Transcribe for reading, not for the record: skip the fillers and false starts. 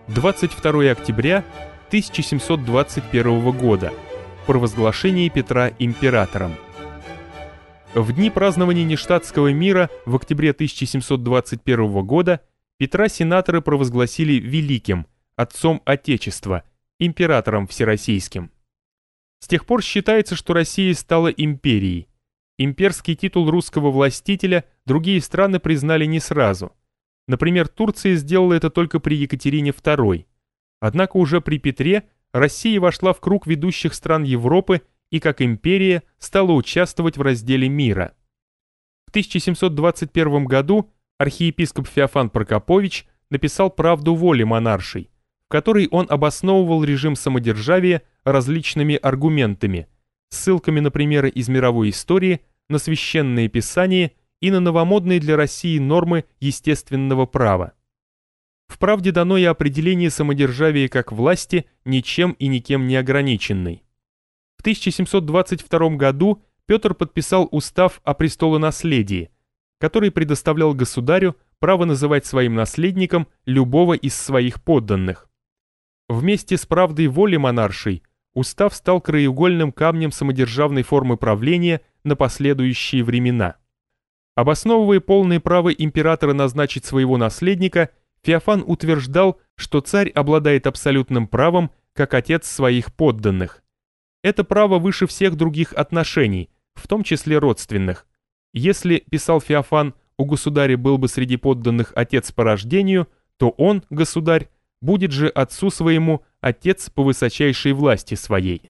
22 октября 1721 года. Провозглашение Петра императором. В дни празднования Ништадтского мира в октябре 1721 года Петра сенаторы провозгласили великим, отцом Отечества, императором всероссийским. С тех пор считается, что Россия стала империей. Имперский титул русского властителя другие страны признали не сразу. Например, Турция сделала это только при Екатерине II. Однако уже при Петре Россия вошла в круг ведущих стран Европы и как империя стала участвовать в разделе мира. В 1721 году архиепископ Феофан Прокопович написал «Правду воли монаршей», в которой он обосновывал режим самодержавия различными аргументами, ссылками на примеры из мировой истории, на священные писания и на новомодные для России нормы естественного права. В «Правде» дано и определение самодержавия как власти, ничем и никем не ограниченной. В 1722 году Петр подписал устав о престолонаследии, который предоставлял государю право называть своим наследником любого из своих подданных. Вместе с «Правдой воли» монаршей устав стал краеугольным камнем самодержавной формы правления на последующие времена. Обосновывая полное право императора назначить своего наследника, Феофан утверждал, что царь обладает абсолютным правом как отец своих подданных. Это право выше всех других отношений, в том числе родственных. Если, писал Феофан, у государя был бы среди подданных отец по рождению, то он, государь, будет же отцу своему отец по высочайшей власти своей.